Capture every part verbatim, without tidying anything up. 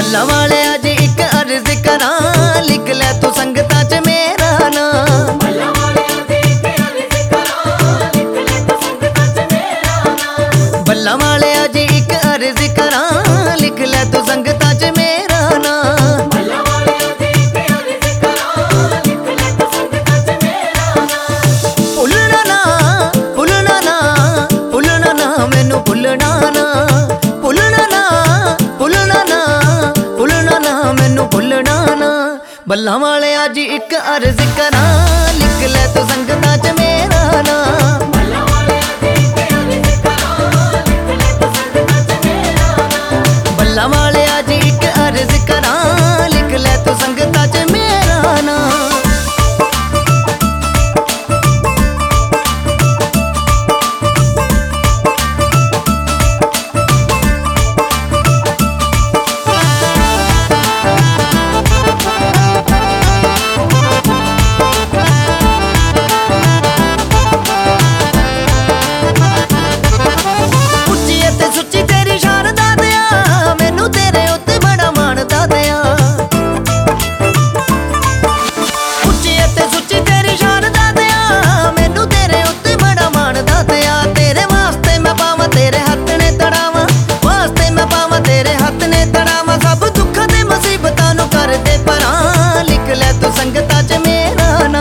बल्ला वाले अज एक अर्ज करा, लिख लै तू संगतां च मेरा नाम। बल्ला वाले अज एक अर्ज करा, लिख लै तू संगतां च मेरा नाम। भुलना ना भुलना ना भुलना ना मैनू भुलना ना, भुलना ना भुलना ना भुलना ना मैनू भुलना ना। बल्ला वाले अज एक अर्ज करा, लिख लै तू संगतां च मेरा नाम। बल्ला वाले अज एक अर्ज करा, लिख लै तू संगतां च मेरा नाम।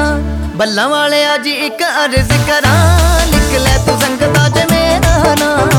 बल्ला वाले अज एक अर्ज करा, लिख लै तू संगतां च मेरा नाम।